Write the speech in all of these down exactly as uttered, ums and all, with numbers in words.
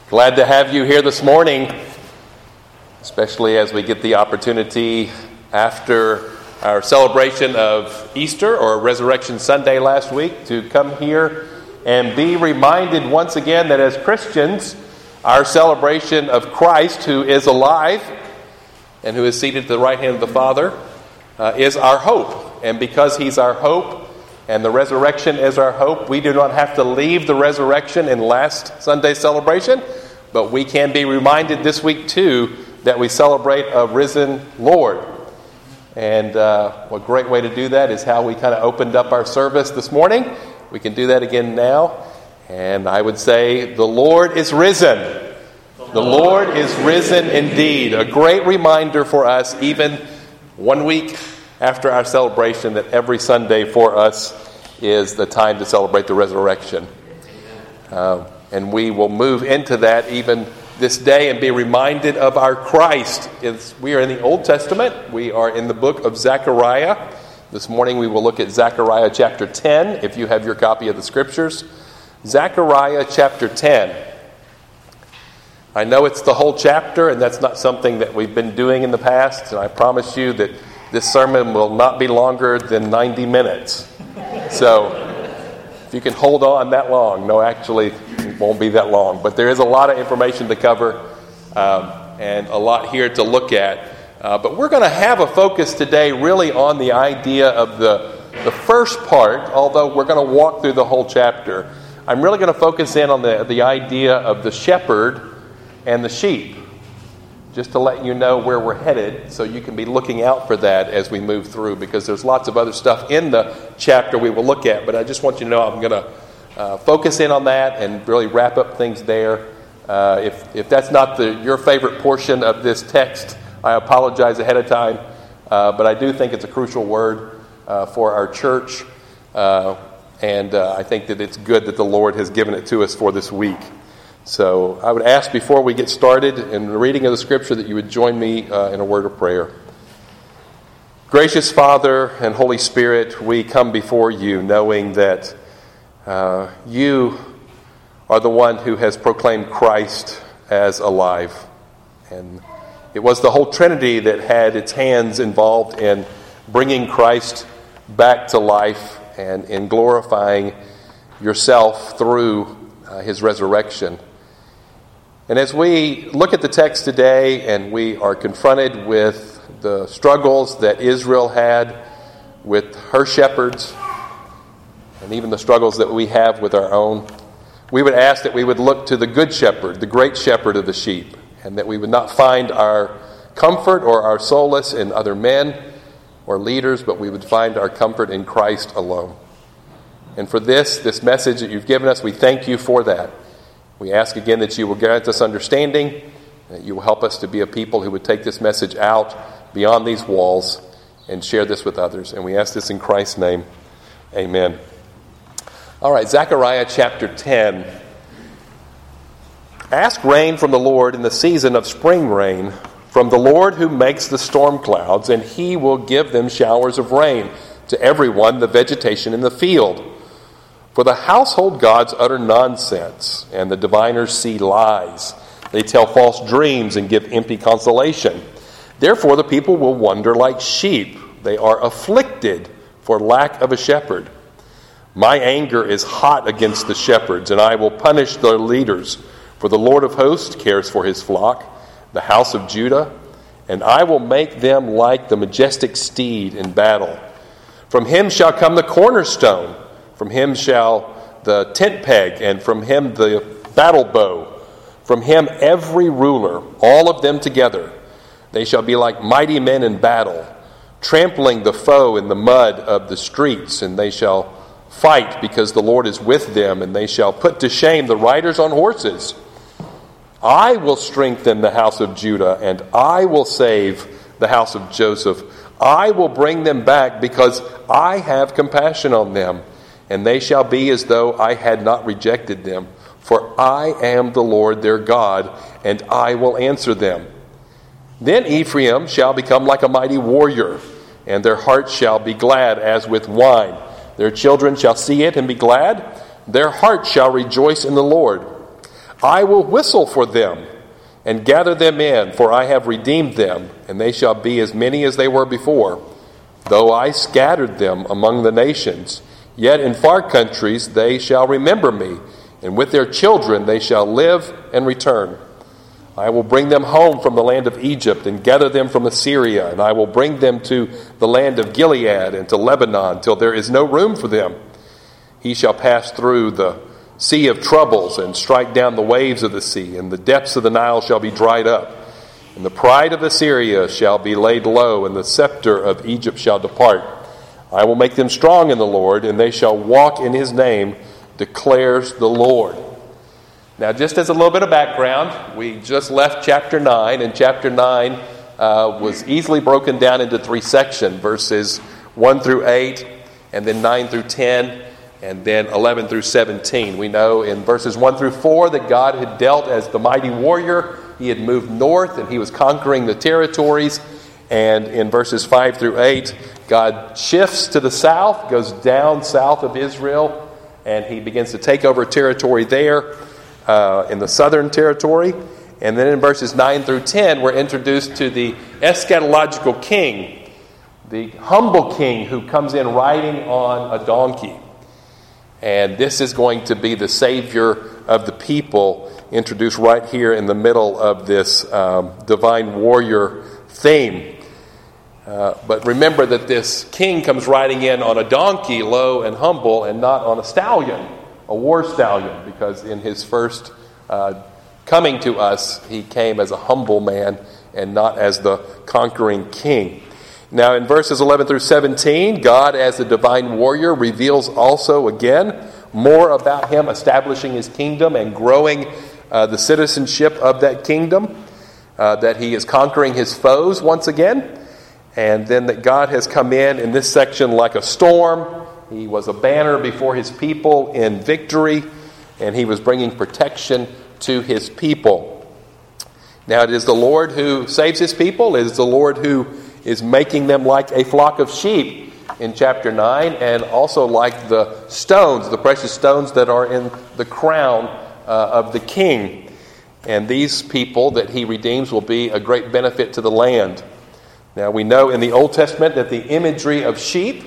Glad to have you here this morning, especially as we get the opportunity after our celebration of Easter or Resurrection Sunday last week to come here and be reminded once again that as Christians, our celebration of Christ, who is alive and who is seated at the right hand of the Father, uh, is our hope. And because He's our hope and the resurrection is our hope, we do not have to leave the resurrection in last Sunday's celebration, but we can be reminded this week too that we celebrate a risen Lord. And uh, what great way to do that is how we kind of opened up our service this morning. We can do that again now. And I would say, the Lord is risen. The Lord is risen indeed. A great reminder for us, even one week after our celebration, that every Sunday for us is the time to celebrate the resurrection. Uh, and we will move into that even this day and be reminded of our Christ. It's, we are in the Old Testament. We are in the book of Zechariah. This morning we will look at Zechariah chapter ten, if you have your copy of the Scriptures. Zechariah chapter ten. I know it's the whole chapter, and that's not something that we've been doing in the past, and I promise you that this sermon will not be longer than ninety minutes. So, if you can hold on that long, no, actually, it won't be that long. But there is a lot of information to cover um, and a lot here to look at. Uh, but we're going to have a focus today really on the idea of the, the first part, although we're going to walk through the whole chapter. I'm really going to focus in on the, the idea of the shepherd and the sheep, just to let you know where we're headed so you can be looking out for that as we move through, because there's lots of other stuff in the chapter we will look at, but I just want you to know I'm going to uh, focus in on that and really wrap up things there. Uh, if if that's not the your favorite portion of this text, I apologize ahead of time, uh, but I do think it's a crucial word uh, for our church, uh, and uh, I think that it's good that the Lord has given it to us for this week. So I would ask before we get started in the reading of the Scripture that you would join me uh, in a word of prayer. Gracious Father and Holy Spirit, we come before you knowing that uh, you are the one who has proclaimed Christ as alive. And it was the whole Trinity that had its hands involved in bringing Christ back to life and in glorifying yourself through uh, his resurrection. And as we look at the text today and we are confronted with the struggles that Israel had with her shepherds and even the struggles that we have with our own, we would ask that we would look to the good shepherd, the great shepherd of the sheep, and that we would not find our comfort or our solace in other men or leaders, but we would find our comfort in Christ alone. And for this, this message that you've given us, we thank you for that. We ask again that you will grant us understanding, that you will help us to be a people who would take this message out beyond these walls and share this with others. And we ask this in Christ's name. Amen. All right, Zechariah chapter ten. Ask rain from the Lord in the season of spring rain, from the Lord who makes the storm clouds, and he will give them showers of rain, to everyone the vegetation in the field. For the household gods utter nonsense, and the diviners see lies. They tell false dreams and give empty consolation. Therefore the people will wander like sheep. They are afflicted for lack of a shepherd. My anger is hot against the shepherds, and I will punish their leaders. For the Lord of hosts cares for his flock, the house of Judah, and I will make them like the majestic steed in battle. From him shall come the cornerstone. From him shall the tent peg, and from him the battle bow. From him every ruler, all of them together. They shall be like mighty men in battle, trampling the foe in the mud of the streets, and they shall fight because the Lord is with them, and they shall put to shame the riders on horses. I will strengthen the house of Judah, and I will save the house of Joseph. I will bring them back because I have compassion on them. And they shall be as though I had not rejected them. For I am the Lord their God, and I will answer them. Then Ephraim shall become like a mighty warrior, and their hearts shall be glad as with wine. Their children shall see it and be glad. Their hearts shall rejoice in the Lord. I will whistle for them and gather them in, for I have redeemed them, and they shall be as many as they were before. Though I scattered them among the nations, yet in far countries they shall remember me, and with their children they shall live and return. I will bring them home from the land of Egypt and gather them from Assyria, and I will bring them to the land of Gilead and to Lebanon till there is no room for them. He shall pass through the sea of troubles and strike down the waves of the sea, and the depths of the Nile shall be dried up. And the pride of Assyria shall be laid low, and the scepter of Egypt shall depart. I will make them strong in the Lord, and they shall walk in his name, declares the Lord. Now, just as a little bit of background, we just left chapter nine, and chapter nine uh, was easily broken down into three sections, verses one through eight, and then nine through ten, and then eleven through seventeen. We know in verses one through four that God had dealt as the mighty warrior. He had moved north, and he was conquering the territories. And in verses five through eight, God shifts to the south, goes down south of Israel, and he begins to take over territory there. Uh, in the southern territory. And then in verses nine through ten, we're introduced to the eschatological king, the humble king who comes in riding on a donkey. And this is going to be the Savior of the people, introduced right here in the middle of this um, divine warrior theme. Uh, but remember that this king comes riding in on a donkey, low and humble, and not on a stallion, a war stallion, because in his first uh, coming to us, he came as a humble man and not as the conquering king. Now in verses eleven through seventeen, God as the divine warrior reveals also again more about him establishing his kingdom and growing uh, the citizenship of that kingdom, uh, that he is conquering his foes once again, and then that God has come in in this section like a storm. He was a banner before his people in victory, and he was bringing protection to his people. Now it is the Lord who saves his people. It is the Lord who is making them like a flock of sheep in chapter nine, and also like the stones, the precious stones that are in the crown uh, of the king. And these people that he redeems will be a great benefit to the land. Now we know in the Old Testament that the imagery of sheep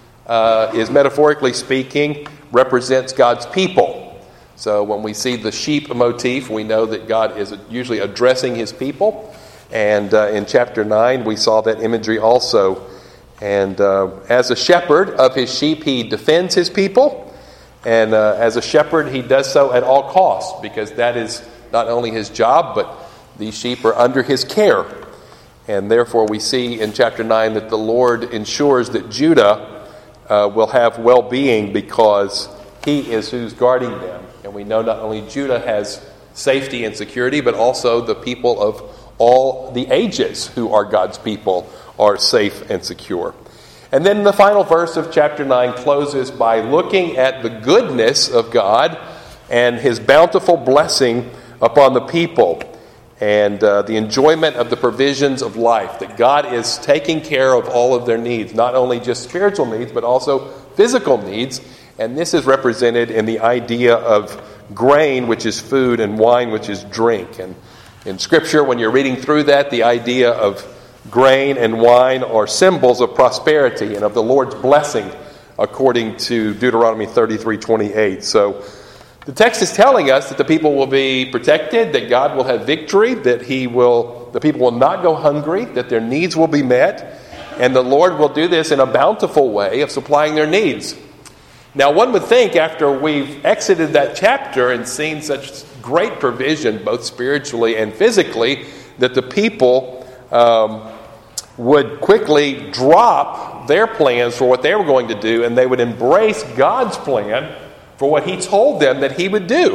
Uh, is, metaphorically speaking, represents God's people. So when we see the sheep motif, we know that God is usually addressing his people. And uh, in chapter nine, we saw that imagery also. And uh, as a shepherd of his sheep, he defends his people. And uh, as a shepherd, he does so at all costs, because that is not only his job, but these sheep are under his care. And therefore, we see in chapter nine that the Lord ensures that Judah Uh, will have well-being because he is who's guarding them. And we know not only Judah has safety and security, but also the people of all the ages who are God's people are safe and secure. And then the final verse of chapter nine closes by looking at the goodness of God and his bountiful blessing upon the people, and uh, the enjoyment of the provisions of life, that God is taking care of all of their needs, not only just spiritual needs, but also physical needs. And this is represented in the idea of grain, which is food, and wine, which is drink. And in Scripture, when you're reading through that, the idea of grain and wine are symbols of prosperity and of the Lord's blessing, according to Deuteronomy thirty-three twenty-eight. So the text is telling us that the people will be protected, that God will have victory, that he will, the people will not go hungry, that their needs will be met, and the Lord will do this in a bountiful way of supplying their needs. Now, one would think after we've exited that chapter and seen such great provision, both spiritually and physically, that the people um, would quickly drop their plans for what they were going to do, and they would embrace God's plan for what he told them that he would do.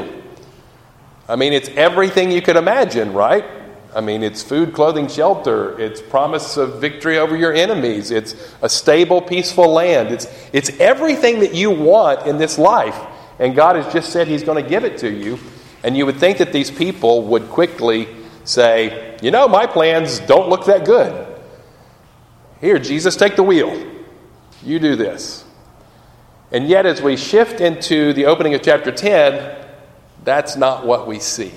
I mean, it's everything you could imagine, right? I mean, it's food, clothing, shelter. It's promise of victory over your enemies. It's a stable, peaceful land. It's, it's everything that you want in this life. And God has just said he's going to give it to you. And you would think that these people would quickly say, you know, my plans don't look that good. Here, Jesus, take the wheel. You do this. And yet, as we shift into the opening of chapter ten, that's not what we see.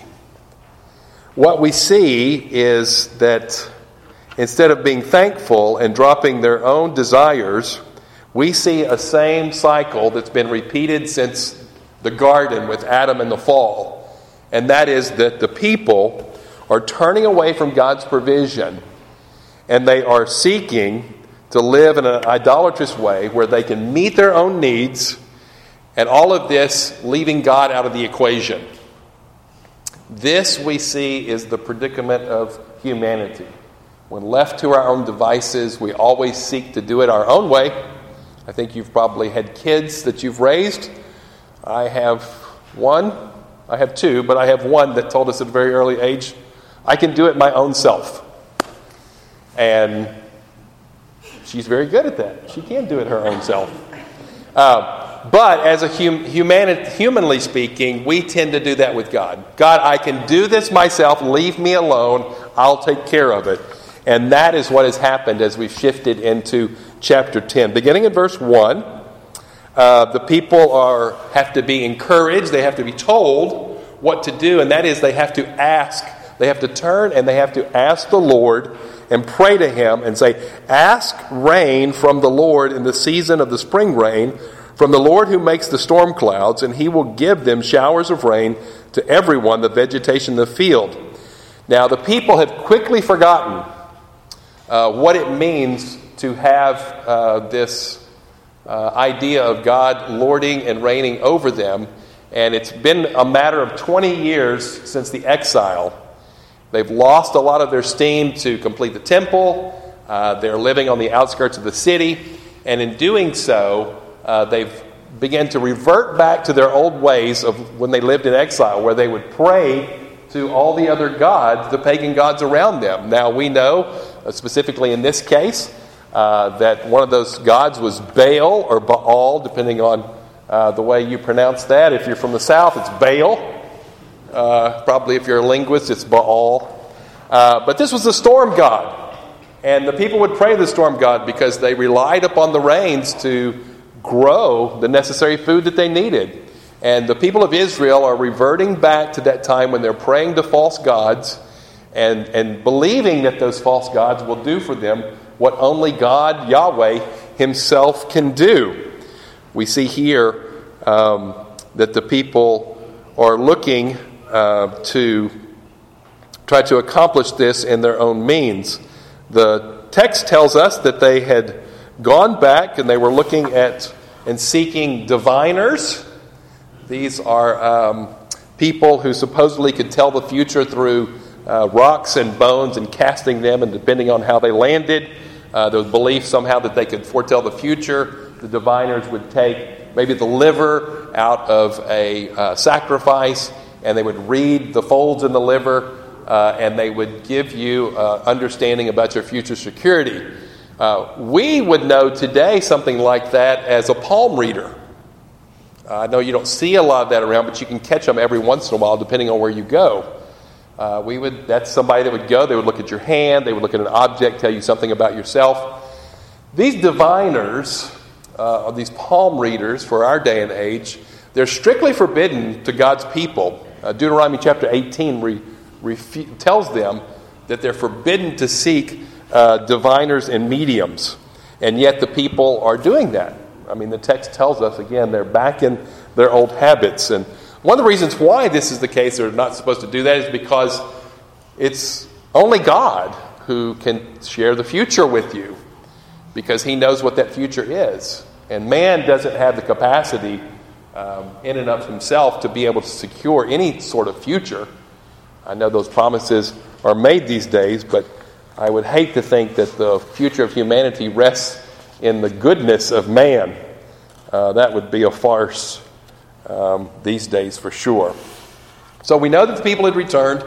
What we see is that instead of being thankful and dropping their own desires, we see a same cycle that's been repeated since the garden with Adam and the fall. And that is that the people are turning away from God's provision, and they are seeking to live in an idolatrous way where they can meet their own needs, and all of this leaving God out of the equation. This, we see, is the predicament of humanity. When left to our own devices, we always seek to do it our own way. I think you've probably had kids that you've raised. I have one. I have two, but I have one that told us at a very early age, I can do it my own self. And she's very good at that. She can do it her own self. Uh, but as a hum, human, humanly speaking, we tend to do that with God. God, I can do this myself. Leave me alone. I'll take care of it. And that is what has happened as we've shifted into chapter ten. Beginning in verse one, uh, the people are have to be encouraged. They have to be told what to do. And that is they have to ask. They have to turn and they have to ask the Lord and pray to Him and say, ask rain from the Lord in the season of the spring rain, from the Lord who makes the storm clouds, and He will give them showers of rain to everyone, the vegetation in the field. Now, the people have quickly forgotten uh, what it means to have uh, this uh, idea of God lording and reigning over them. And it's been a matter of twenty years since the exile. They've lost a lot of their steam to complete the temple. Uh, they're living on the outskirts of the city. And in doing so, uh, they've begun to revert back to their old ways of when they lived in exile, where they would pray to all the other gods, the pagan gods around them. Now, we know, uh, specifically in this case, uh, that one of those gods was Baal or Baal, depending on uh, the way you pronounce that. If you're from the south, it's Baal. Uh, probably if you're a linguist, it's Baal. Uh, but this was the storm god. And the people would pray to the storm god because they relied upon the rains to grow the necessary food that they needed. And the people of Israel are reverting back to that time when they're praying to false gods and, and believing that those false gods will do for them what only God, Yahweh, Himself can do. We see here um, that the people are looking Uh, to try to accomplish this in their own means. The text tells us that they had gone back and they were looking at and seeking diviners. These are um, people who supposedly could tell the future through uh, rocks and bones and casting them, and depending on how they landed, uh, there was belief somehow that they could foretell the future. The diviners would take maybe the liver out of a uh, sacrifice, and they would read the folds in the liver, uh, and they would give you uh, understanding about your future security. Uh, we would know today something like that as a palm reader. Uh, I know you don't see a lot of that around, but you can catch them every once in a while, depending on where you go. Uh, we would. That's somebody that would go. They would look at your hand. They would look at an object, tell you something about yourself. These diviners, uh, or these palm readers for our day and age, they're strictly forbidden to God's people. Uh, Deuteronomy chapter eighteen re, refu- tells them that they're forbidden to seek uh, diviners and mediums. And yet the people are doing that. I mean, the text tells us, again, they're back in their old habits. And one of the reasons why this is the case, they're not supposed to do that, is because it's only God who can share the future with you, because He knows what that future is. And man doesn't have the capacity Um, in and of himself to be able to secure any sort of future. I know those promises are made these days, but I would hate to think that the future of humanity rests in the goodness of man. Uh, that would be a farce um, these days for sure. So we know that the people had returned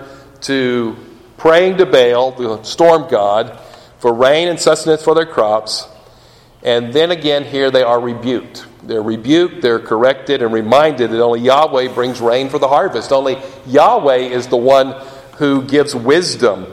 to praying to Baal, the storm god, for rain and sustenance for their crops. And then again here they are rebuked. They're rebuked, they're corrected, and reminded that only Yahweh brings rain for the harvest. Only Yahweh is the one who gives wisdom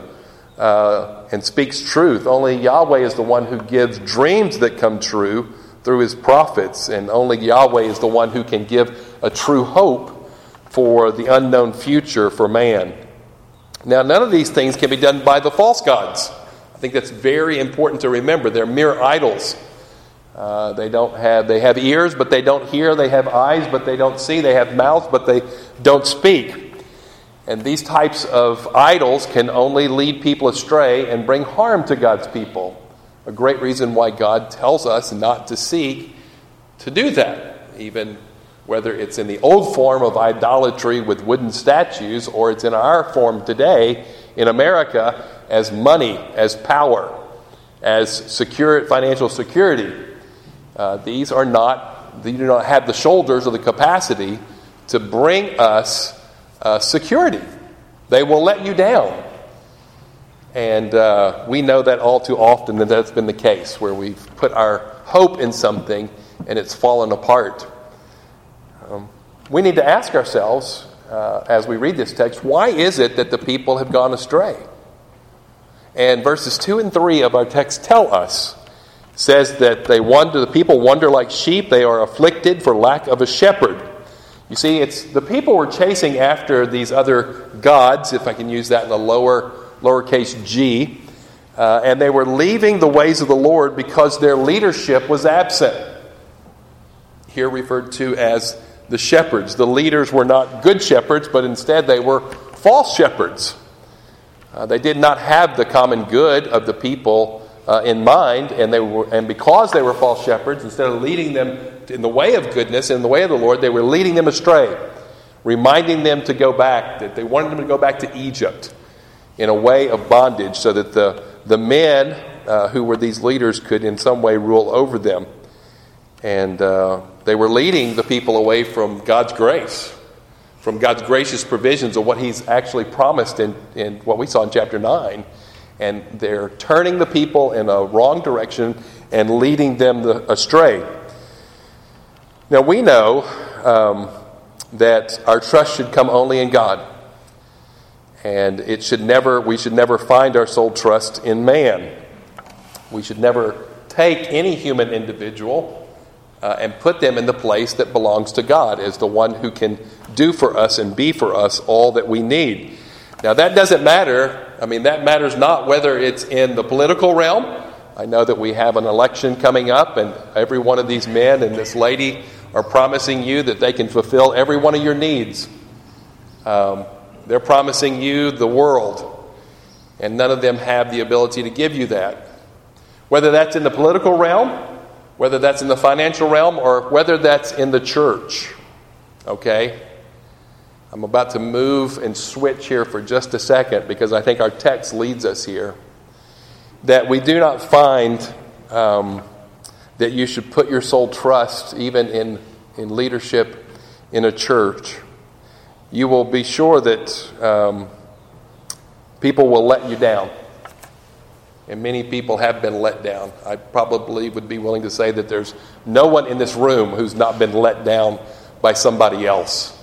uh, and speaks truth. Only Yahweh is the one who gives dreams that come true through His prophets. And only Yahweh is the one who can give a true hope for the unknown future for man. Now, none of these things can be done by the false gods. I think that's very important to remember. They're mere idols. Uh, they don't have, they have ears, but they don't hear. They have eyes, but they don't see. They have mouths, but they don't speak. And these types of idols can only lead people astray and bring harm to God's people. A great reason why God tells us not to seek to do that, even whether it's in the old form of idolatry with wooden statues, or it's in our form today in America as money, as power, as secure financial security. Uh, these are not, they do not have the shoulders or the capacity to bring us uh, security. They will let you down. And uh, we know that all too often that that's been the case, where we've put our hope in something and it's fallen apart. Um, we need to ask ourselves, uh, as we read this text, why is it that the people have gone astray? And verses two and three of our text tell us, says that they wander, the people wander like sheep, they are afflicted for lack of a shepherd. You see, it's the people were chasing after these other gods, if I can use that in a lower, lowercase g, uh, and they were leaving the ways of the Lord because their leadership was absent. Here referred to as the shepherds. The leaders were not good shepherds, but instead they were false shepherds. Uh, they did not have the common good of the people uh, in mind, and they were, and because they were false shepherds, instead of leading them in the way of goodness, in the way of the Lord, they were leading them astray, reminding them to go back, that they wanted them to go back to Egypt in a way of bondage, so that the, the men uh, who were these leaders could in some way rule over them. And uh, they were leading the people away from God's grace, from God's gracious provisions of what He's actually promised in, in what we saw in chapter nine. And they're turning the people in a wrong direction and leading them the, astray. Now we know um, that our trust should come only in God. And it should never, we should never find our sole trust in man. We should never take any human individual Uh, and put them in the place that belongs to God as the one who can do for us and be for us all that we need. Now that doesn't matter. I mean, that matters not whether it's in the political realm. I know that we have an election coming up, and every one of these men and this lady are promising you that they can fulfill every one of your needs. Um, they're promising you the world, and none of them have the ability to give you that. Whether that's in the political realm, whether that's in the financial realm, or whether that's in the church. Okay? I'm about to move and switch here for just a second because I think our text leads us here. That we do not find um, that you should put your sole trust even in, in leadership in a church. You will be sure that um, people will let you down. And many people have been let down. I probably would be willing to say that there's no one in this room who's not been let down by somebody else.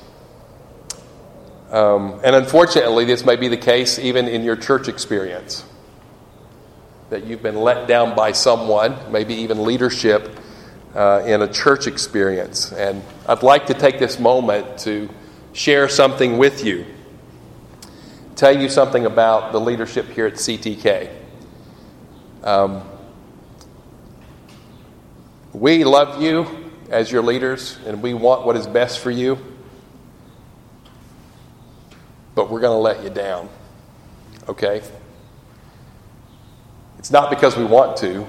Um, and unfortunately, this may be the case even in your church experience. That you've been let down by someone, maybe even leadership, uh, in a church experience. And I'd like to take this moment to share something with you. Tell you something about the leadership here at C T K. Um, we love you as your leaders, and we want what is best for you, but we're going to let you down, okay? It's not because we want to,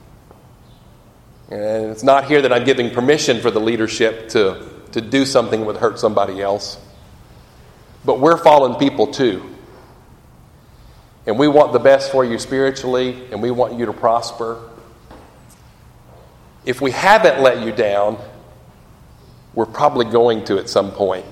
and it's not here that I'm giving permission for the leadership to, to do something that would hurt somebody else, but we're fallen people too. And we want the best for you spiritually, and we want you to prosper. If we haven't let you down, we're probably going to at some point.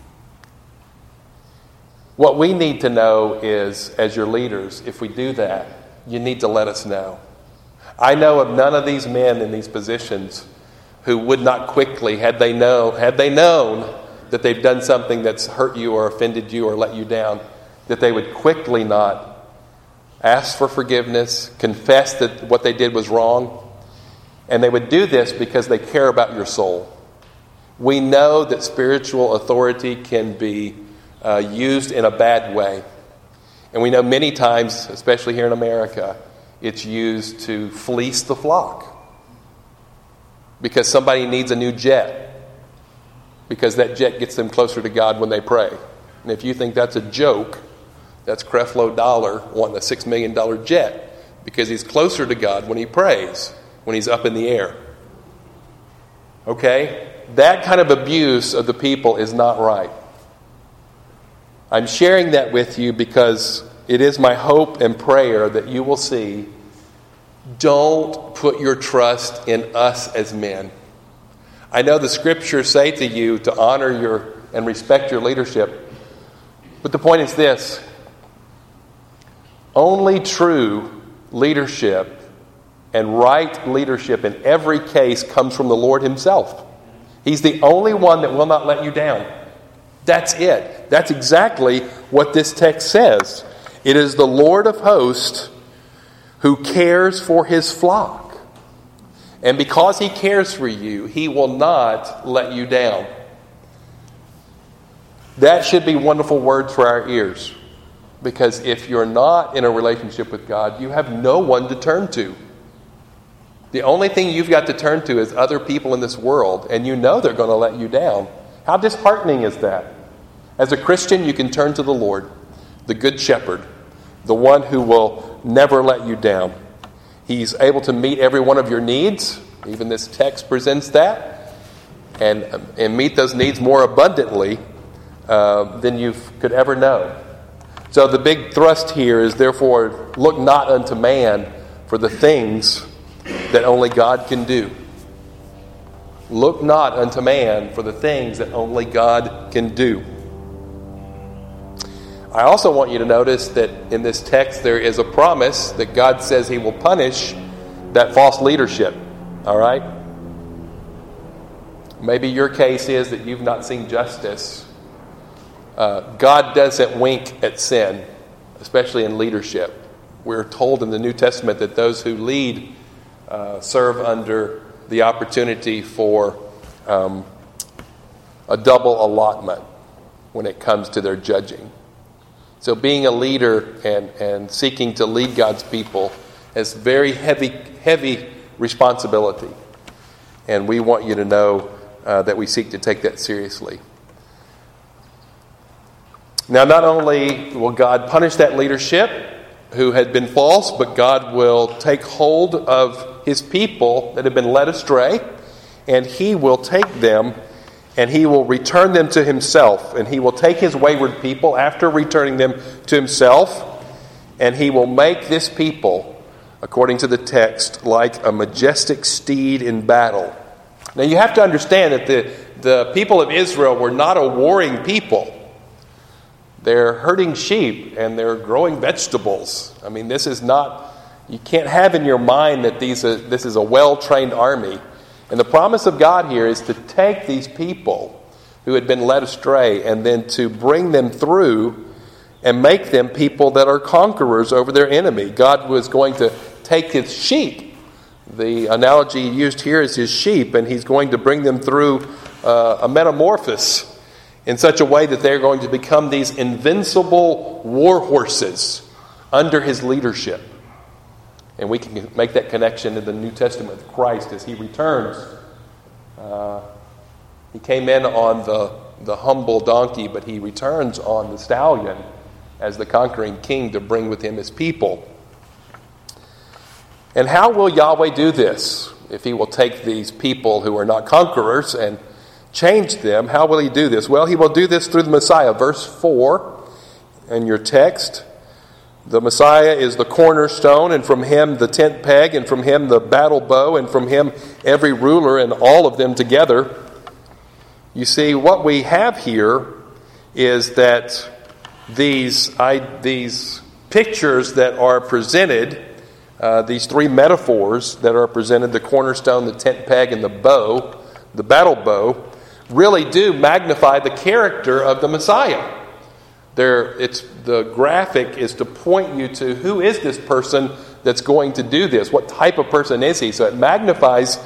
What we need to know is, as your leaders, if we do that, you need to let us know. I know of none of these men in these positions who would not quickly, had they know, had they known that they've done something that's hurt you or offended you or let you down, that they would quickly not ask for forgiveness, confess that what they did was wrong, and they would do this because they care about your soul. We know that spiritual authority can be uh, used in a bad way. And we know many times, especially here in America, it's used to fleece the flock. Because somebody needs a new jet. Because that jet gets them closer to God when they pray. And if you think that's a joke, that's Creflo Dollar wanting a six million dollars jet. Because he's closer to God when he prays, when he's up in the air. Okay? That kind of abuse of the people is not right. I'm sharing that with you because it is my hope and prayer that you will see, don't put your trust in us as men. I know the scriptures say to you to honor your and respect your leadership, but the point is this: only true leadership and right leadership in every case comes from the Lord himself. He's the only one that will not let you down. That's it. That's exactly what this text says. It is the Lord of hosts who cares for his flock. And because he cares for you, he will not let you down. That should be wonderful words for our ears. Because if you're not in a relationship with God, you have no one to turn to. The only thing you've got to turn to is other people in this world, and you know they're going to let you down. How disheartening is that? As a Christian, you can turn to the Lord, the Good Shepherd, the one who will never let you down. He's able to meet every one of your needs. Even this text presents that. And, and meet those needs more abundantly uh, than you could ever know. So the big thrust here is, therefore, look not unto man for the things that only God can do. Look not unto man for the things that only God can do. I also want you to notice that in this text there is a promise that God says he will punish that false leadership. All right? Maybe your case is that you've not seen justice. Uh, God doesn't wink at sin, especially in leadership. We're told in the New Testament that those who lead uh, serve under the opportunity for um, a double allotment when it comes to their judging. So being a leader and, and seeking to lead God's people is very heavy, heavy responsibility. And we want you to know uh, that we seek to take that seriously. Now, not only will God punish that leadership who had been false, but God will take hold of his people that have been led astray, and he will take them and he will return them to himself. And he will take his wayward people after returning them to himself, and he will make this people, according to the text, like a majestic steed in battle. Now you have to understand that the, the people of Israel were not a warring people. They're herding sheep and they're growing vegetables. I mean, this is not, you can't have in your mind that these are, this is a well-trained army. And the promise of God here is to take these people who had been led astray and then to bring them through and make them people that are conquerors over their enemy. God was going to take his sheep. The analogy used here is his sheep, and he's going to bring them through uh, a metamorphosis in such a way that they're going to become these invincible war horses under his leadership. And we can make that connection in the New Testament with Christ as he returns. Uh, he came in on the, the humble donkey, but he returns on the stallion as the conquering king to bring with him his people. And how will Yahweh do this? If he will take these people who are not conquerors and change them, how will he do this? Well, he will do this through the Messiah. Verse four in your text. The Messiah is the cornerstone, and from him the tent peg, and from him the battle bow, and from him every ruler, and all of them together. You see, what we have here is that these, I, these pictures that are presented, uh, these three metaphors that are presented, the cornerstone, the tent peg, and the bow, the battle bow, really do magnify the character of the Messiah. There, it's the graphic is to point you to who is this person that's going to do this? What type of person is he? So it magnifies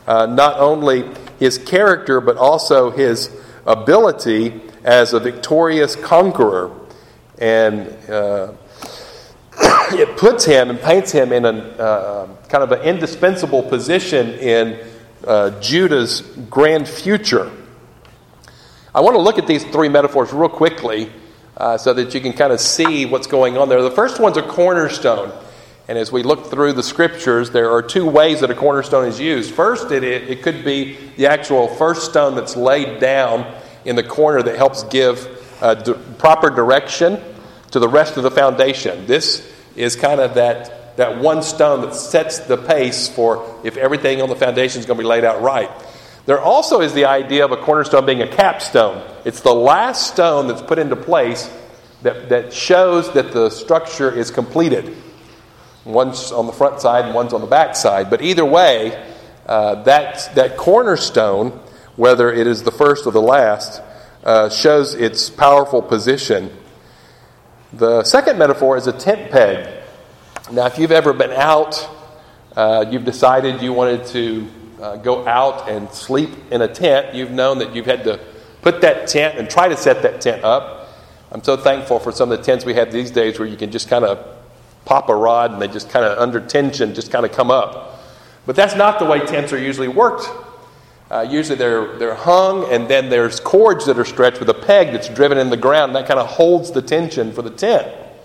uh, not only his character, but also his ability as a victorious conqueror. And uh, it puts him and paints him in a uh, kind of an indispensable position in uh, Judah's grand future. I want to look at these three metaphors real quickly uh, so that you can kind of see what's going on there. The first one's a cornerstone. And as we look through the scriptures, there are two ways that a cornerstone is used. First, it, it could be the actual first stone that's laid down in the corner that helps give uh, d- proper direction to the rest of the foundation. This is kind of that, that one stone that sets the pace for if everything on the foundation is going to be laid out right. There also is the idea of a cornerstone being a capstone. It's the last stone that's put into place that, that shows that the structure is completed. One's on the front side and one's on the back side. But either way, uh, that, that cornerstone, whether it is the first or the last, uh, shows its powerful position. The second metaphor is a tent peg. Now, if you've ever been out, uh, you've decided you wanted to uh, go out and sleep in a tent, you've known that you've had to put that tent and try to set that tent up. I'm so thankful for some of the tents we have these days where you can just kind of pop a rod and they just kind of under tension just kind of come up. But that's not the way tents are usually worked. Uh, usually they're they're hung and then there's cords that are stretched with a peg that's driven in the ground, and that kind of holds the tension for the tent.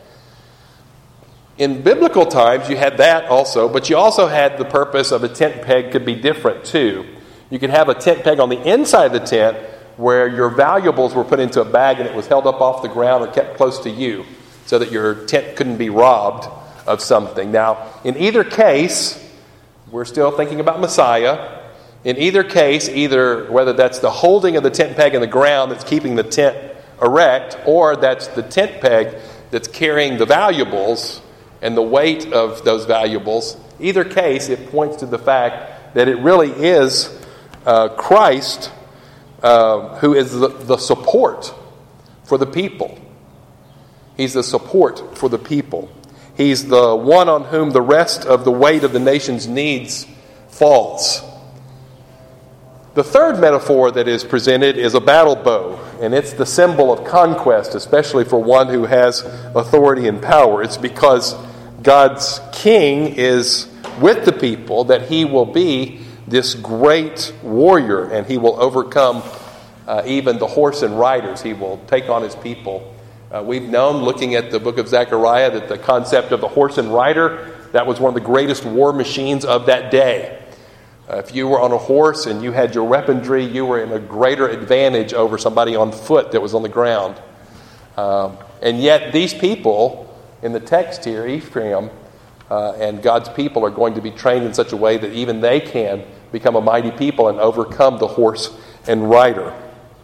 In biblical times you had that also, but you also had the purpose of a tent peg could be different too. You could have a tent peg on the inside of the tent where your valuables were put into a bag and it was held up off the ground or kept close to you, so that your tent couldn't be robbed of something. Now, in either case, we're still thinking about Messiah. In either case, either whether that's the holding of the tent peg in the ground that's keeping the tent erect, or that's the tent peg that's carrying the valuables and the weight of those valuables, either case, it points to the fact that it really is uh, Christ uh, who is the, the support for the people. He's the support for the people. He's the one on whom the rest of the weight of the nation's needs falls. The third metaphor that is presented is a battle bow, and it's the symbol of conquest, especially for one who has authority and power. It's because God's king is with the people that he will be this great warrior, and he will overcome uh, even the horse and riders. He will take on his people. Uh, we've known, looking at the book of Zechariah, that the concept of the horse and rider, that was one of the greatest war machines of that day. Uh, if you were on a horse and you had your weaponry, you were in a greater advantage over somebody on foot that was on the ground. Um, and yet these people in the text here, Ephraim uh, and God's people, are going to be trained in such a way that even they can become a mighty people and overcome the horse and rider.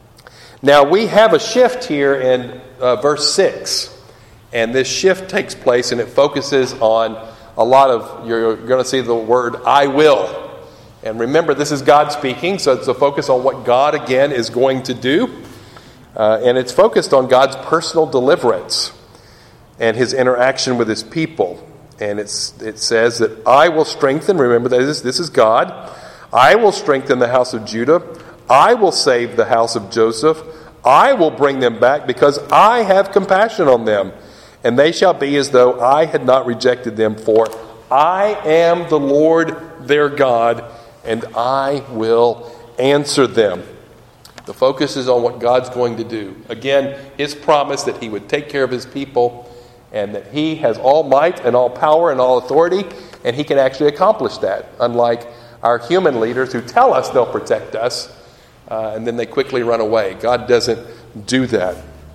Now we have a shift here in uh, verse six, and this shift takes place and it focuses on a lot of, you're going to see the word I will. And remember, this is God speaking, so it's a focus on what God again is going to do. Uh, and it's focused on God's personal deliverance and his interaction with his people. And it's it says that I will strengthen, remember that this, this is God, I will strengthen the house of Judah, I will save the house of Joseph, I will bring them back because I have compassion on them, and they shall be as though I had not rejected them, for I am the Lord their God, and I will answer them. The focus is on what God's going to do. Again, his promise that he would take care of his people and that he has all might and all power and all authority, and he can actually accomplish that, unlike our human leaders who tell us they'll protect us, uh, and then they quickly run away. God doesn't do that.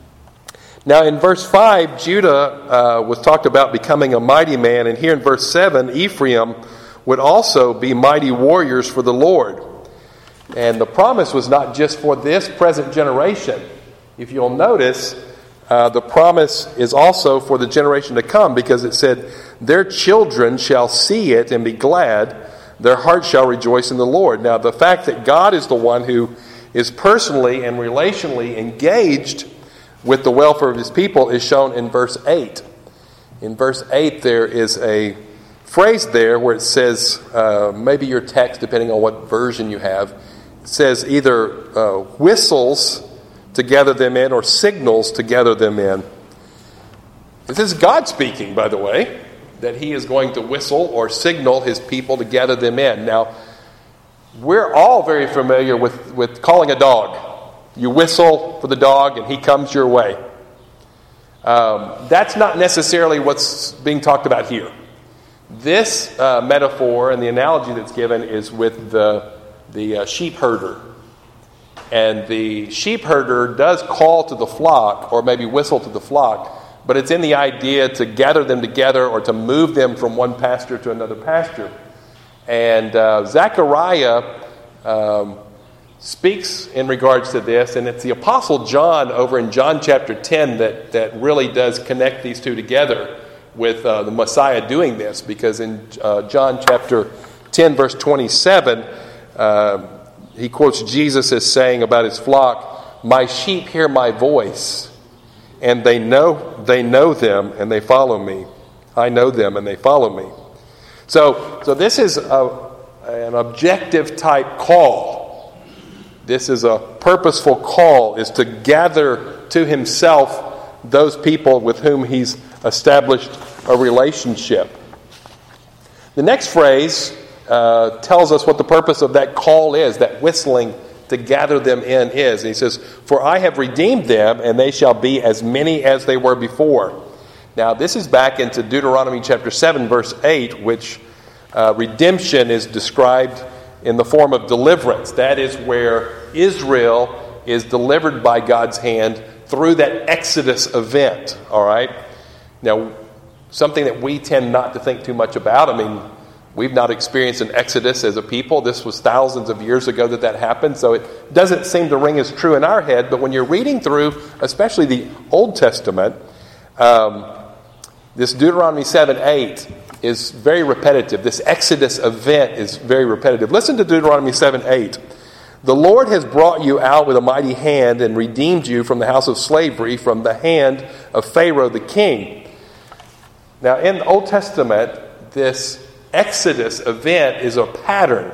Now in verse five, Judah uh, was talked about becoming a mighty man, and here in verse seven, Ephraim would also be mighty warriors for the Lord. And the promise was not just for this present generation. If you'll notice, uh, the promise is also for the generation to come, because it said, their children shall see it and be glad, their hearts shall rejoice in the Lord. Now the fact that God is the one who is personally and relationally engaged with the welfare of his people is shown in verse eight. In verse eight there is a phrase there where it says, uh, maybe your text, depending on what version you have, it says either uh, whistles to gather them in or signals to gather them in. This is God speaking, by the way, that he is going to whistle or signal his people to gather them in. Now, we're all very familiar with, with calling a dog. You whistle for the dog and he comes your way. Um, that's not necessarily what's being talked about here. This uh, metaphor and the analogy that's given is with the, the uh, sheep herder. And the sheep herder does call to the flock, or maybe whistle to the flock, but it's in the idea to gather them together or to move them from one pasture to another pasture. And uh, Zechariah um, speaks in regards to this, and it's the Apostle John over in John chapter ten that, that really does connect these two together with uh, the Messiah doing this, because in uh, John chapter ten, verse twenty-seven, uh, he quotes Jesus as saying about his flock, "My sheep hear my voice, and they know they know them, and they follow me. I know them, and they follow me." So, so this is a, an objective type call. This is a purposeful call, is to gather to himself those people with whom he's established a relationship. The next phrase uh, tells us what the purpose of that call is, that whistling to gather them in is. And he says, "For I have redeemed them, and they shall be as many as they were before." Now, this is back into Deuteronomy chapter seven, verse eight, which uh, redemption is described in the form of deliverance. That is where Israel is delivered by God's hand through that Exodus event, all right? Now, something that we tend not to think too much about. I mean, we've not experienced an Exodus as a people. This was thousands of years ago that that happened, so it doesn't seem to ring as true in our head. But when you're reading through, especially the Old Testament, um, this Deuteronomy seven eight is very repetitive. This Exodus event is very repetitive. Listen to Deuteronomy seven eight. "The Lord has brought you out with a mighty hand and redeemed you from the house of slavery, from the hand of Pharaoh the king." Now, in the Old Testament, this Exodus event is a pattern.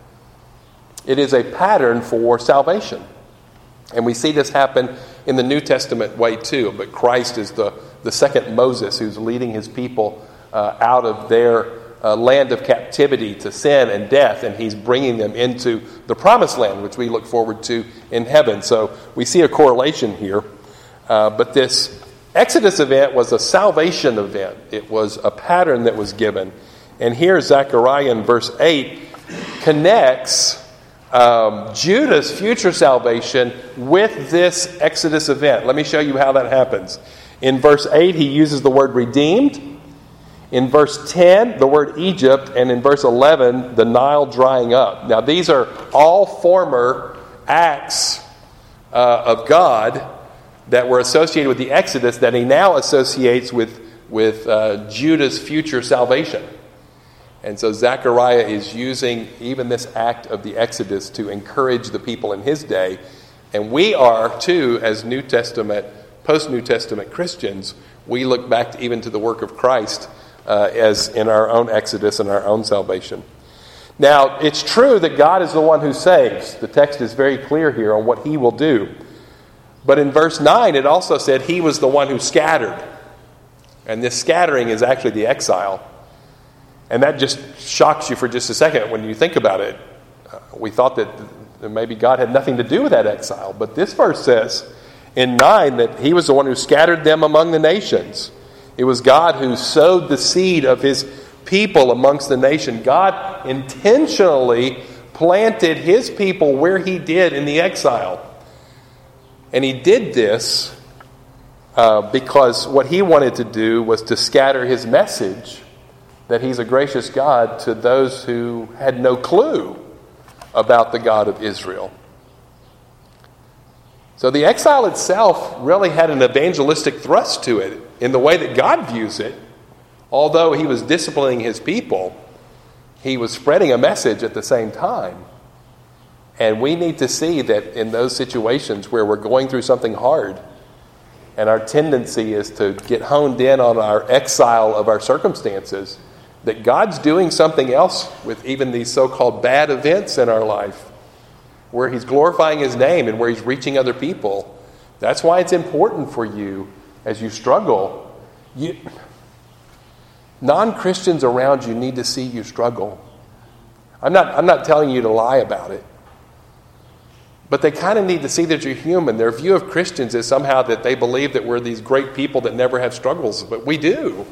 It is a pattern for salvation. And we see this happen in the New Testament way too. But Christ is the, the second Moses who's leading his people uh, out of their uh, land of captivity to sin and death. And he's bringing them into the promised land, which we look forward to in heaven. So we see a correlation here. Uh, but this Exodus event was a salvation event. It was a pattern that was given. And here Zechariah in verse eight connects um, Judah's future salvation with this Exodus event. Let me show you how that happens. In verse eight, he uses the word redeemed. In verse ten, the word Egypt. And in verse eleven, the Nile drying up. Now, these are all former acts uh, of God that were associated with the Exodus that he now associates with, with uh, Judah's future salvation. And so Zechariah is using even this act of the Exodus to encourage the people in his day. And we are, too, as New Testament, post-New Testament Christians, we look back to, even to the work of Christ uh, as in our own Exodus and our own salvation. Now, it's true that God is the one who saves. The text is very clear here on what he will do. But in verse nine, it also said he was the one who scattered. And this scattering is actually the exile. And that just shocks you for just a second when you think about it. Uh, we thought that maybe God had nothing to do with that exile. But this verse says in nine that he was the one who scattered them among the nations. It was God who sowed the seed of his people amongst the nation. God intentionally planted his people where he did in the exile. And he did this uh, because what he wanted to do was to scatter his message that he's a gracious God to those who had no clue about the God of Israel. So the exile itself really had an evangelistic thrust to it in the way that God views it. Although he was disciplining his people, he was spreading a message at the same time. And we need to see that in those situations where we're going through something hard, and our tendency is to get honed in on our exile of our circumstances that God's doing something else with even these so-called bad events in our life, where he's glorifying his name and where he's reaching other people. That's why it's important for you as you struggle. You, non-Christians around you need to see you struggle. I'm not, I'm not telling you to lie about it. But they kind of need to see that you're human. Their view of Christians is somehow that they believe that we're these great people that never have struggles. But we do.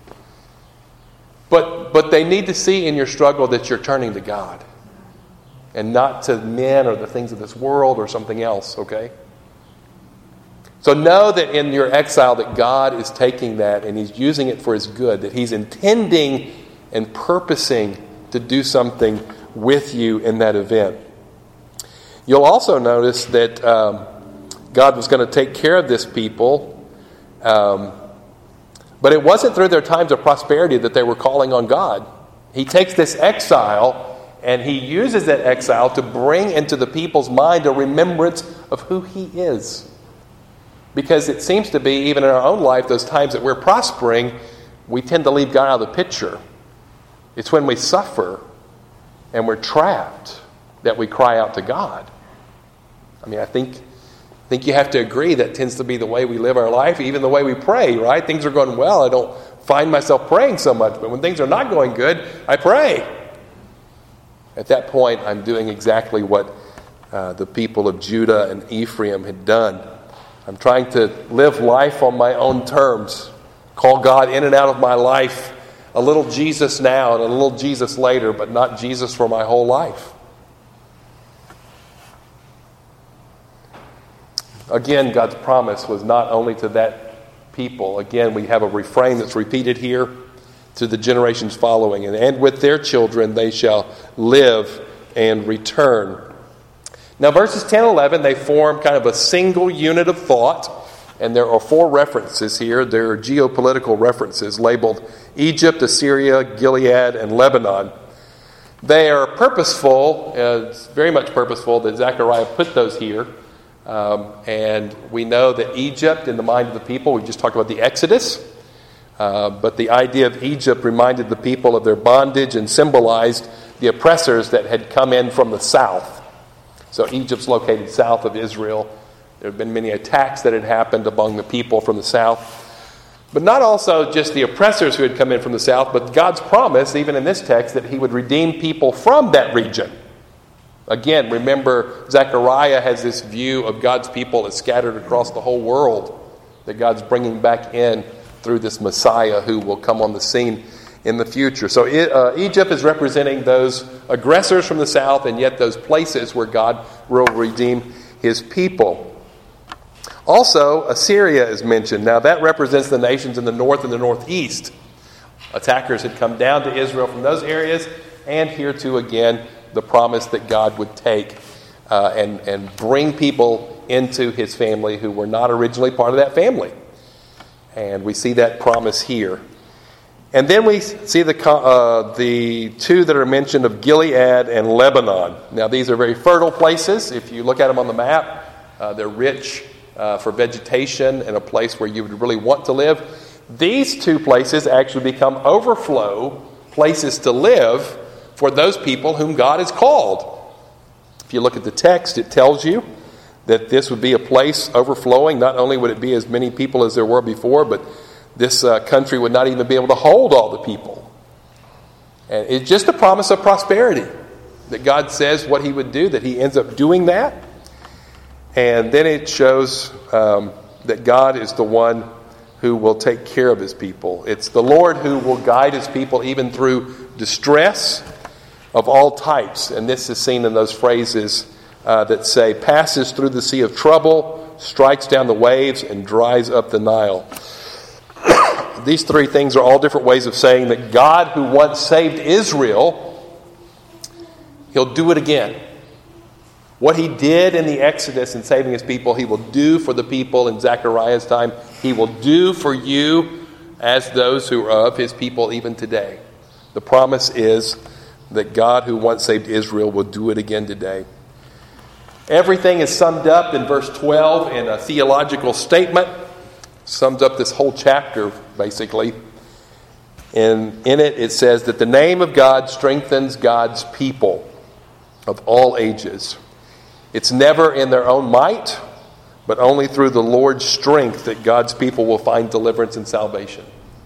But, but they need to see in your struggle that you're turning to God and not to men or the things of this world or something else, okay? So know that in your exile that God is taking that and he's using it for his good, that he's intending and purposing to do something with you in that event. You'll also notice that um, God was going to take care of this people, um, but it wasn't through their times of prosperity that they were calling on God. He takes this exile and he uses that exile to bring into the people's mind a remembrance of who he is. Because it seems to be, even in our own life, those times that we're prospering, we tend to leave God out of the picture. It's when we suffer and we're trapped that we cry out to God. I mean, I think, I think you have to agree that tends to be the way we live our life, even the way we pray, right? Things are going well, I don't find myself praying so much. But when things are not going good, I pray. At that point, I'm doing exactly what uh, the people of Judah and Ephraim had done. I'm trying to live life on my own terms, call God in and out of my life, a little Jesus now and a little Jesus later, but not Jesus for my whole life. Again, God's promise was not only to that people. Again, we have a refrain that's repeated here to the generations following. And, and with their children they shall live and return. Now, verses ten and eleven, they form kind of a single unit of thought. And there are four references here. There are geopolitical references labeled Egypt, Assyria, Gilead, and Lebanon. They are purposeful. Uh, it's very much purposeful that Zechariah put those here. Um, and we know that Egypt, in the mind of the people, we just talked about the Exodus. Uh, but the idea of Egypt reminded the people of their bondage and symbolized the oppressors that had come in from the south. So Egypt's located south of Israel. There have been many attacks that had happened among the people from the south. But not also just the oppressors who had come in from the south, but God's promise, even in this text, that he would redeem people from that region. Again, remember, Zechariah has this view of God's people as scattered across the whole world, that God's bringing back in through this Messiah who will come on the scene in the future. So uh, Egypt is representing those aggressors from the south, and yet those places where God will redeem his people. Also, Assyria is mentioned. Now, that represents the nations in the north and the northeast. Attackers had come down to Israel from those areas, and here too again, the promise that God would take uh, and, and bring people into his family who were not originally part of that family. And we see that promise here. And then we see the uh, the two that are mentioned of Gilead and Lebanon. Now, these are very fertile places. If you look at them on the map, uh, they're rich uh, for vegetation and a place where you would really want to live. These two places actually become overflow places to live for those people whom God has called. If you look at the text, it tells you that this would be a place overflowing. Not only would it be as many people as there were before, but this uh, country would not even be able to hold all the people. And it's just a promise of prosperity that God says what he would do, that he ends up doing that. And then it shows um, that God is the one who will take care of his people. It's the Lord who will guide his people even through distress of all types. And this is seen in those phrases uh, that say, passes through the sea of trouble, strikes down the waves, and dries up the Nile. These three things are all different ways of saying that God, who once saved Israel, he'll do it again. What he did in the Exodus in saving his people, he will do for the people in Zechariah's time. He will do for you as those who are of his people even today. The promise is that God, who once saved Israel, will do it again today. Everything is summed up in verse twelve in a theological statement. Sums up this whole chapter, basically. And in it, it says that the name of God strengthens God's people of all ages. It's never in their own might, but only through the Lord's strength that God's people will find deliverance and salvation.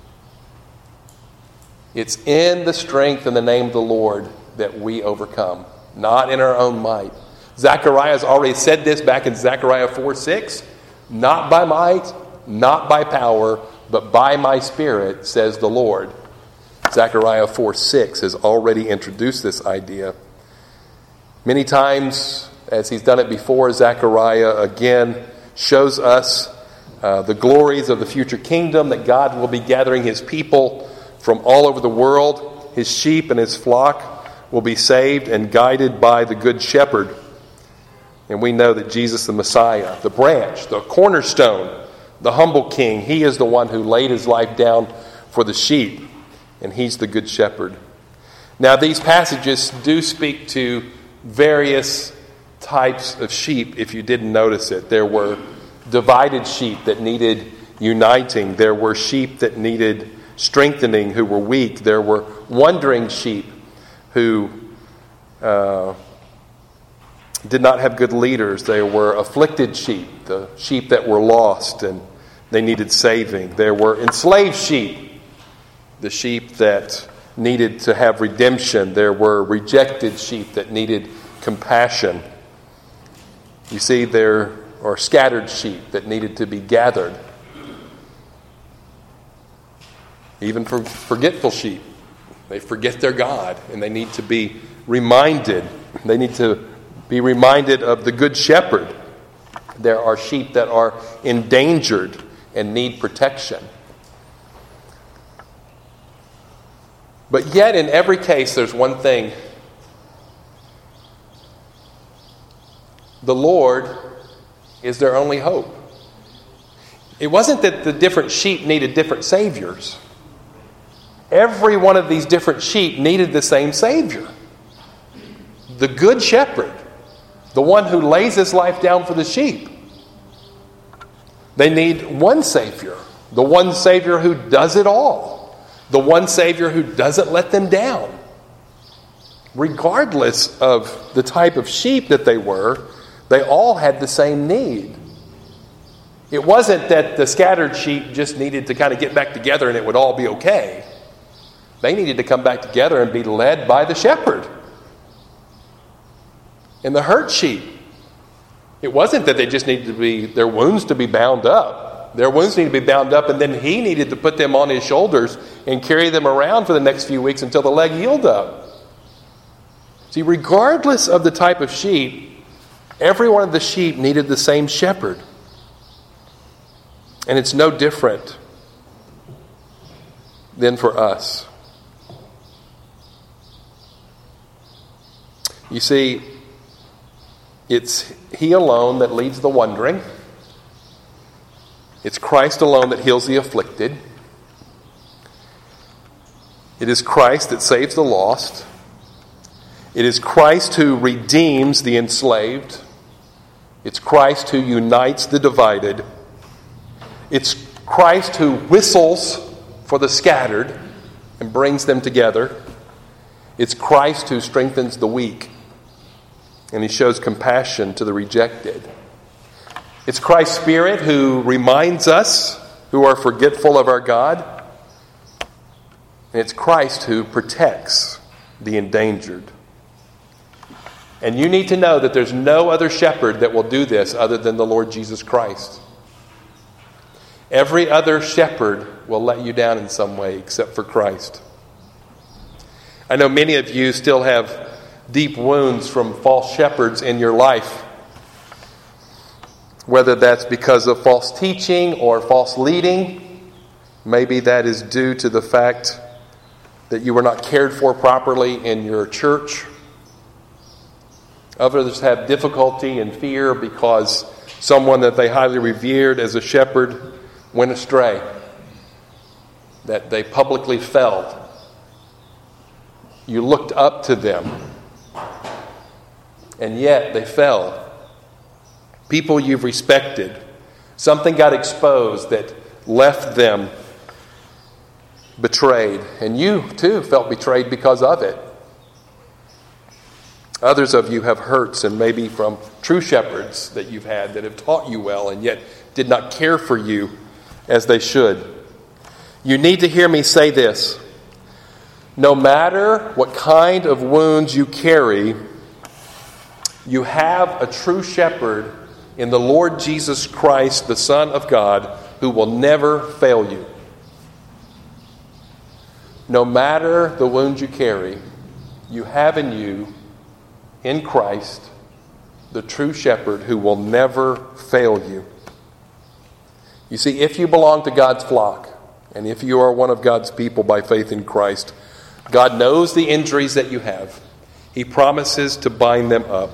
It's in the strength and the name of the Lord that we overcome, not in our own might. Zechariah has already said this back in Zechariah four six. Not by might, not by power, but by my Spirit, says the Lord. Zechariah four six has already introduced this idea. Many times, as he's done it before, Zechariah again shows us uh, the glories of the future kingdom, that God will be gathering his people from all over the world. His sheep and his flock will be saved and guided by the Good Shepherd. And we know that Jesus the Messiah, the branch, the cornerstone, the humble king, he is the one who laid his life down for the sheep, and he's the Good Shepherd. Now, these passages do speak to various types of sheep, if you didn't notice it. There were divided sheep that needed uniting. There were sheep that needed strengthening, who were weak. There were wandering sheep who uh, did not have good leaders. There were afflicted sheep, the sheep that were lost and they needed saving. There were enslaved sheep, the sheep that needed to have redemption. There were rejected sheep that needed compassion. You see, there are scattered sheep that needed to be gathered. Even for forgetful sheep, they forget their God and they need to be reminded. They need to be reminded of the Good Shepherd. There are sheep that are endangered and need protection. But yet, in every case, there's one thing. The Lord is their only hope. It wasn't that the different sheep needed different saviors. Every one of these different sheep needed the same Savior. The Good Shepherd. The one who lays his life down for the sheep. They need one Savior. The one Savior who does it all. The one Savior who doesn't let them down. Regardless of the type of sheep that they were, they all had the same need. It wasn't that the scattered sheep just needed to kind of get back together and it would all be okay. They needed to come back together and be led by the shepherd. And the hurt sheep, it wasn't that they just needed to be, their wounds to be bound up. Their wounds needed to be bound up, and then he needed to put them on his shoulders and carry them around for the next few weeks until the leg healed up. See, regardless of the type of sheep, every one of the sheep needed the same shepherd. And it's no different than for us. You see, it's He alone that leads the wandering. It's Christ alone that heals the afflicted. It is Christ that saves the lost. It is Christ who redeems the enslaved. It's Christ who unites the divided. It's Christ who whistles for the scattered and brings them together. It's Christ who strengthens the weak, and He shows compassion to the rejected. It's Christ's Spirit who reminds us who are forgetful of our God. And it's Christ who protects the endangered. And you need to know that there's no other shepherd that will do this other than the Lord Jesus Christ. Every other shepherd will let you down in some way except for Christ. I know many of you still have deep wounds from false shepherds in your life. Whether that's because of false teaching or false leading, maybe that is due to the fact that you were not cared for properly in your church. Others have difficulty and fear because someone that they highly revered as a shepherd went astray, that they publicly fell. You looked up to them, and yet they fell. People you've respected, something got exposed that left them betrayed, and you too felt betrayed because of it. Others of you have hurts, and maybe from true shepherds that you've had that have taught you well and yet did not care for you as they should. You need to hear me say this. No matter what kind of wounds you carry, you have a true shepherd in the Lord Jesus Christ, the Son of God, who will never fail you. No matter the wounds you carry, you have in you, in Christ, the true shepherd who will never fail you. You see, if you belong to God's flock, and if you are one of God's people by faith in Christ, God knows the injuries that you have. He promises to bind them up.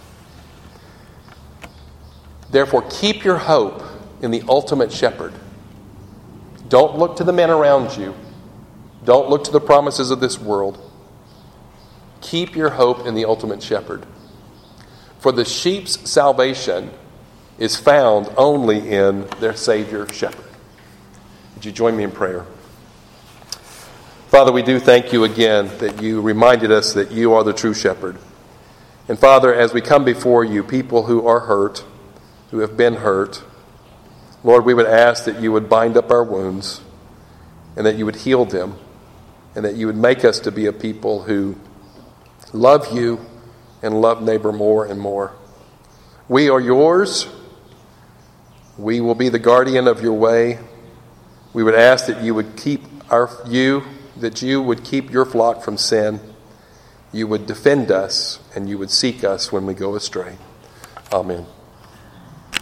Therefore, keep your hope in the ultimate shepherd. Don't look to the men around you. Don't look to the promises of this world. Keep your hope in the ultimate shepherd. For the sheep's salvation is found only in their Savior shepherd. Would you join me in prayer? Father, we do thank you again that you reminded us that you are the true shepherd. And Father, as we come before you, people who are hurt, who have been hurt, Lord, we would ask that you would bind up our wounds and that you would heal them and that you would make us to be a people who love you and love neighbor more and more. We are yours. We will be the guardian of your way. We would ask that you would keep our you, that you would keep your flock from sin. You would defend us and you would seek us when we go astray. Amen.